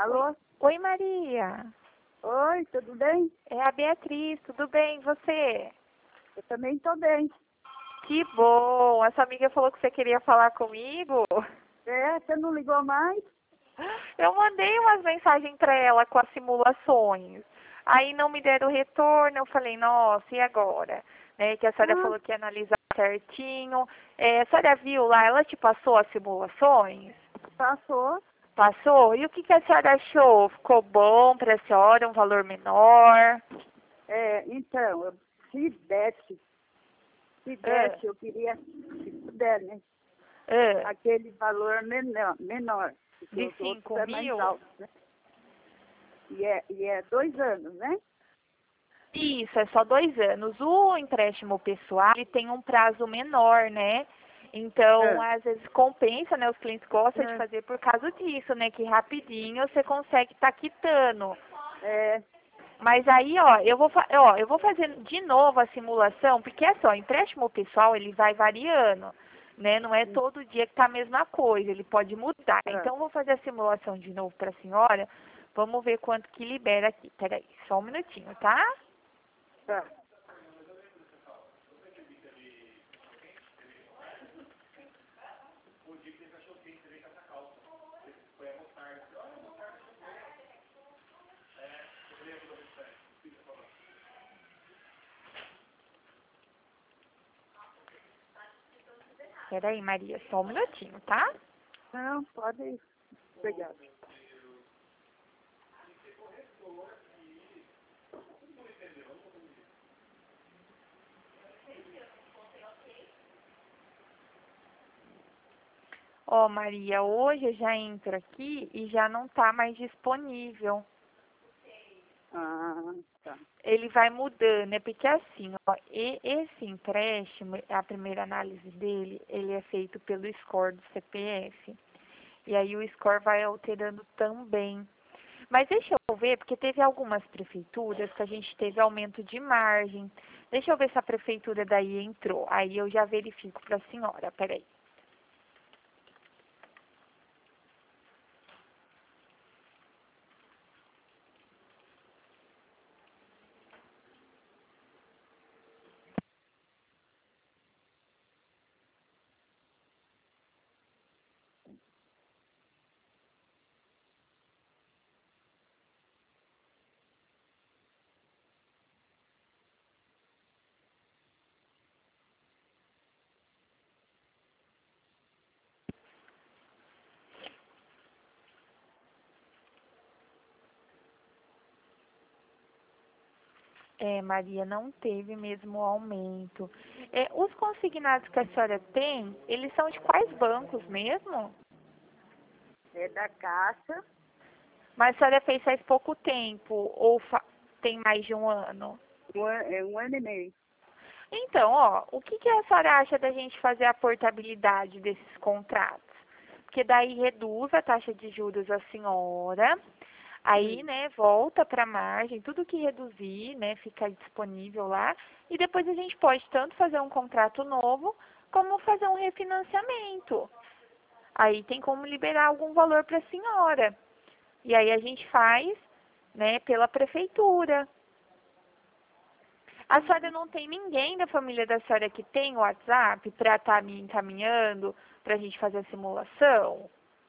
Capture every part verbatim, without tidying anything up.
Alô? Oi, Maria. Oi, tudo bem? É a Beatriz, tudo bem? E você? Eu também estou bem. Que bom! Essa amiga falou que você queria falar comigo. É, você não ligou mais? Eu mandei umas mensagens para ela com as simulações. Aí não me deram retorno, eu falei, nossa, e agora? Né, que a senhora Ah, falou que ia analisar certinho. É, a senhora viu lá, ela te passou as simulações? passou. Passou? E o que, que a senhora achou? Ficou bom para a senhora, um valor menor? É, então, eu- se desse, se Ah, desse, eu queria, se puder, né? ah, Aquele valor menor, menor, porque de os outros cinco é mais mil? alto, né? E é, e é dois anos, né? Isso, é só dois anos. O empréstimo pessoal, ele tem um prazo menor, né? Então, É, às vezes compensa, né? Os clientes gostam de é, fazer por causa disso, né? Que rapidinho você consegue estar quitando. é, Mas aí, ó, eu vou, fa- ó, eu vou fazer de novo a simulação, porque é só, empréstimo pessoal, ele vai variando, né? Não é todo dia que tá a mesma coisa, ele pode mudar. é, Então, eu vou fazer a simulação de novo para a senhora. Vamos ver quanto que libera aqui. Peraí, só um minutinho, tá? é. Peraí, Maria, só um minutinho, tá? Não, pode ir. Obrigada. Ó, Maria, hoje eu já entro aqui e já não tá mais disponível. Ah, tá. Ele vai mudando, é porque assim, ó, e- esse empréstimo, a primeira análise dele, ele é feito pelo score do C P F. E aí o score vai alterando também. Mas deixa eu ver, porque teve algumas prefeituras que a gente teve aumento de margem. Deixa eu ver se a prefeitura daí entrou. Aí eu já verifico para a senhora, peraí. É, Maria, não teve mesmo aumento. É, os consignados que a senhora tem, eles são de quais bancos mesmo? É da Caixa, Mas a senhora fez faz pouco tempo, ou fa- tem mais de um ano? um, an- é um ano e meio. Então, ó, o que, que a senhora acha da gente fazer a portabilidade desses contratos? Porque daí reduz a taxa de juros da senhora, aí, Hum. né, volta para a margem, tudo que reduzir, né, fica disponível lá, e depois a gente pode tanto fazer um contrato novo, como fazer um refinanciamento. Aí tem como liberar algum valor para a senhora. E aí a gente faz, né, pela prefeitura. A senhora não tem ninguém da família da senhora que tem o WhatsApp para estar me encaminhando para a gente fazer a simulação?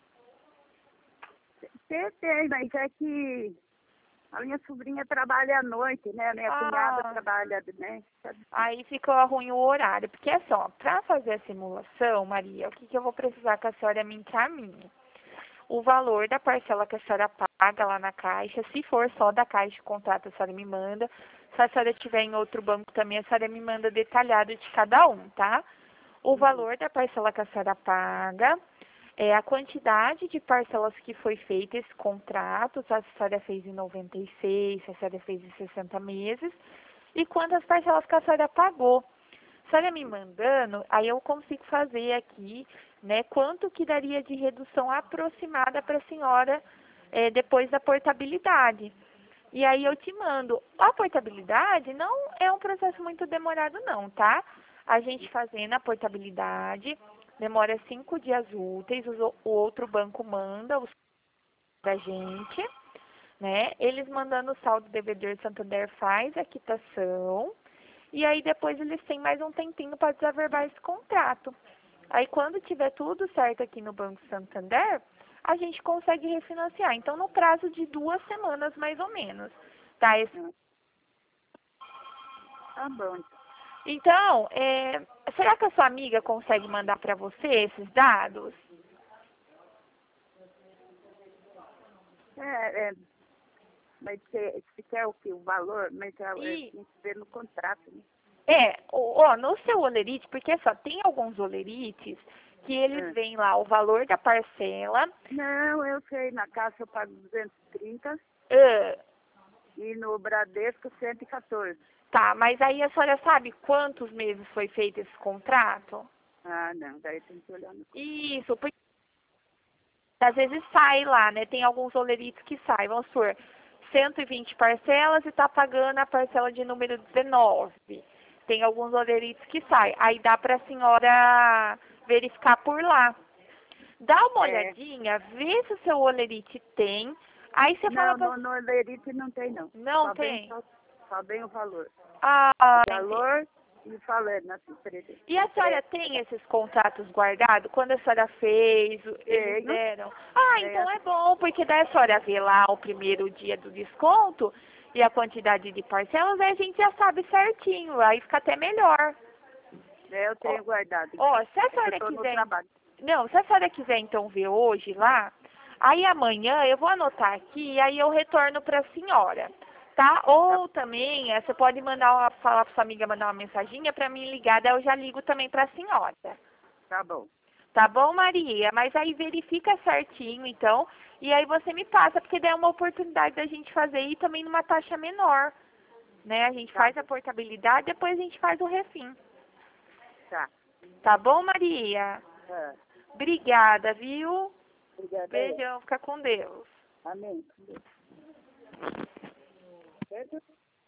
Tem, tem, mas é que a minha sobrinha trabalha à noite, né? A minha cunhada Ah, trabalha, né? aí fica ruim o horário. Porque assim, ó, para fazer a simulação, Maria, o que, que eu vou precisar que a senhora me encaminhe? O valor da parcela que a senhora paga lá na Caixa, se for só da Caixa de contrato, a senhora me manda. Se a senhora tiver em outro banco também, a senhora me manda detalhado de cada um, tá? O Uhum. valor da parcela que a senhora paga, é a quantidade de parcelas que foi feita esse contrato, se a senhora fez em noventa e seis, se a senhora fez em sessenta meses, e quantas parcelas que a senhora pagou. A senhora me mandando, aí eu consigo fazer aqui, né, quanto que daria de redução aproximada para a senhora é, depois da portabilidade. E aí eu te mando. A portabilidade não é um processo muito demorado não, tá? A gente fazendo a portabilidade, demora cinco dias úteis, o o outro banco manda os pra gente, né? Eles mandando o saldo devedor Santander faz a quitação e aí depois eles têm mais um tempinho para desaverbar esse contrato. Aí quando tiver tudo certo aqui no Banco Santander, a gente consegue refinanciar. Então no prazo de duas semanas mais ou menos, tá? Esse... Tá bom. Então, é... será que a sua amiga consegue mandar para você esses dados? É, é, mas você, você quer o que? O valor? Mas é, E... é, tem que ver no contrato, né? É, ó, no seu olerite, porque só tem alguns olerites que eles É. veem lá o valor da parcela. Não, eu sei, na Caixa eu pago duzentos e trinta Uh, e no Bradesco cento e quatorze. tá, mas aí a senhora sabe quantos meses foi feito esse contrato? Ah, não, daí tem que olhar no... Isso, porque às vezes sai lá, né? Tem alguns olerites que saem, vamos supor, cento e vinte parcelas e tá pagando a parcela de número dezenove. Tem alguns olerites que saem. Aí dá pra senhora verificar por lá. Dá uma É. olhadinha, vê se o seu olerite tem. Aí você fala Não, pra... no, no Lerite não tem, não. Não só tem? Bem, só, só bem o valor. Ah, Valor e falando na empresa. e a senhora tem esses contratos guardados? Quando a senhora fez, eles Tenho. deram? Ah, então é bom, porque daí a senhora vê lá o primeiro dia do desconto e a quantidade de parcelas, aí a gente já sabe certinho, aí fica até melhor. É, eu tenho Ó, guardado. Ó, se a Eu senhora tô no quiser... trabalho. Não, se a senhora quiser então ver hoje lá, aí amanhã eu vou anotar aqui e aí eu retorno para a senhora, tá? Ou também, eh, você pode mandar, uma- falar para sua amiga mandar uma mensaginha para mim ligar, daí eu já ligo também para a senhora. Tá bom. Tá bom, Maria? Mas aí verifica certinho, então, e aí você me passa, porque daí é uma oportunidade da gente fazer e também numa taxa menor, né? A gente Tá faz bom. a portabilidade, depois a gente faz o refim. Tá. Tá bom, Maria? É. Obrigada, viu? Obrigada. Beijão, fica com Deus. Amém. Certo?